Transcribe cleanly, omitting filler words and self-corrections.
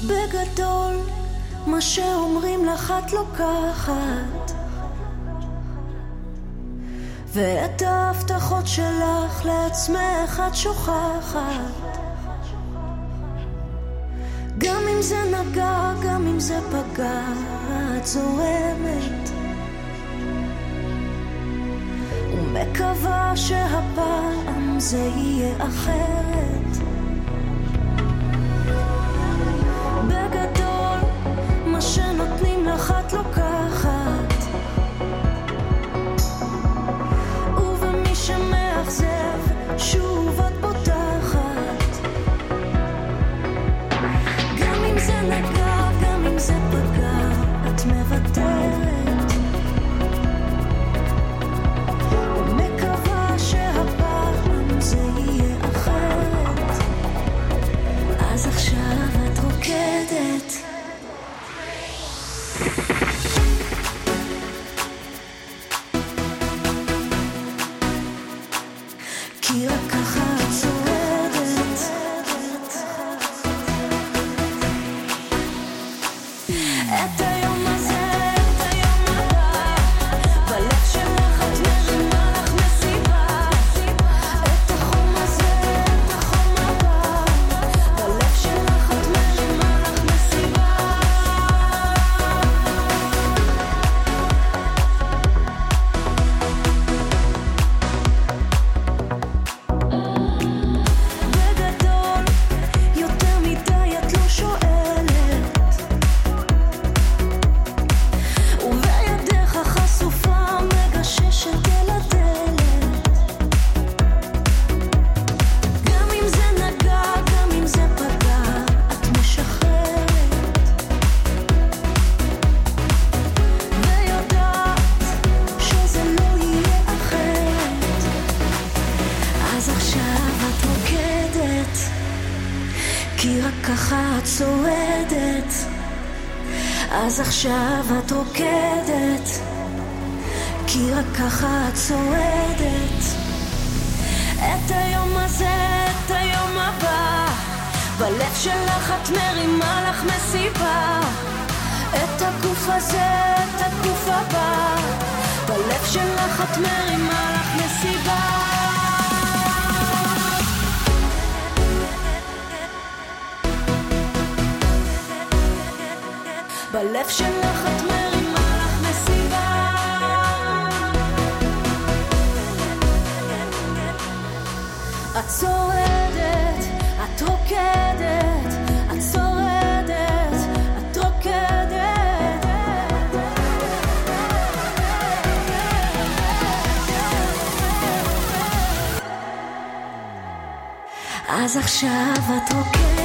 בגדול, מה שאומרים לך את לוקחת, ואת ההבטחות שלך לעצמך את שוכחת. גם אם זה נגע, גם אם זה פגע, את זורמת ומקווה שהפעם זה יהיה אחרת. בגדול, מה שנותנים לך את לוקחת, ובמי שמאכזב שוב את בוטחת. גם אם זה נגע, גם אם זה פגע, את מוותרת ומקווה שהפעם זה יהיה אחרת. אז עכשיו את רוקדת, כי רק ככה את שורדת. את היום הזה, את היום הבא, בלב שלך את מרימה לך מסיבה. את החום הזה, את החום הבא, בלב שלך את מרימה לך מסיבה. בגדול, יותר מדי את לא שואלת, ובידך חשופה מגששת אל הדלת. גם אם זה נגע, גם אם זה פגע, את משחררת ויודעת שזה לא יהיה אחרת. אז עכשיו את רוקדת, כי רק ככה את שורדת. אז עכשיו את רוקדת, כי רק ככה את שורדת. את היום הזה, את היום הבא, בלב שלך את מרימה לך מסיבה. את הגוף הזה, את הגוף הבא, בלב שלך את מרימה לך מסיבה. בלב שלך את מרימה לך מסיבה. את שורדת, את רוקדת, את שורדת, את רוקדת. אז עכשיו את רוקדת.